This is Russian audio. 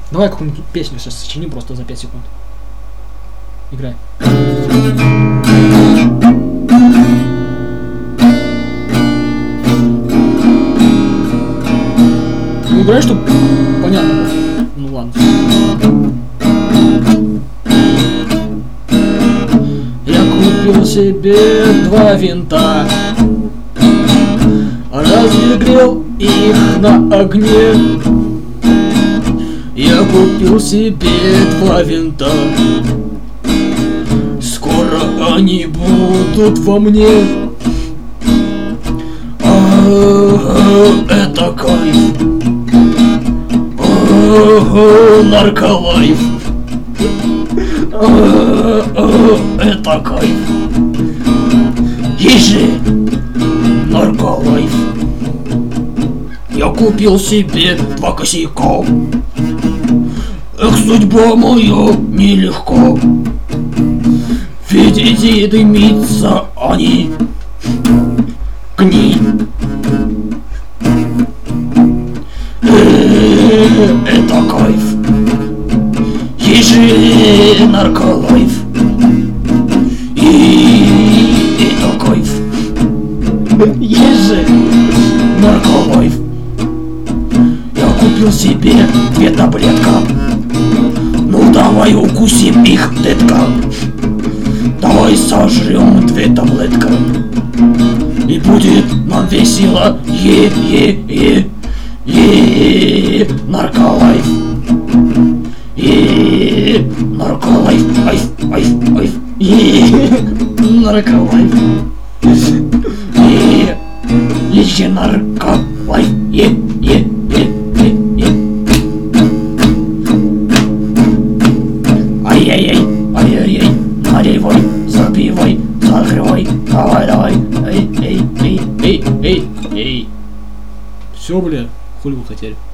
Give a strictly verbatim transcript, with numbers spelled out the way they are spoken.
Давай какую-нибудь песню сейчас сочини просто за пять секунд. Играй. Ну играй, чтобы понятно было. Ну ладно. Я купил себе два винта, разогрел их на огне. Я купил себе два винта, скоро они будут во мне. А, это кайф, а, нарколайф, а, а, это кайф, ежи, нарколайф. Я купил себе два косяка. Эх, судьба моя нелегко, видите, дымится они, гниль. Э-э-э, это кайф, ежи нарколайф, и это кайф, ежи нарколайф. Я купил себе две таблетка. Ну давай укусим их, детка. Давай сожрем две таблетка. И будет нам весело. Е-е-е. Е-е-е. Нарколайф. Е-е-е. Нарколайф. Айф, айф, айф. Е-е-е. Нарколайф. Е-е-е. Еще нарколайф. Е-е-е. Ай-яй-яй, ай-яй-яй, наливай, запивай, закрывай, давай, давай, эй, эй, эй, эй, эй, эй. Все, бля, хули вы хотели?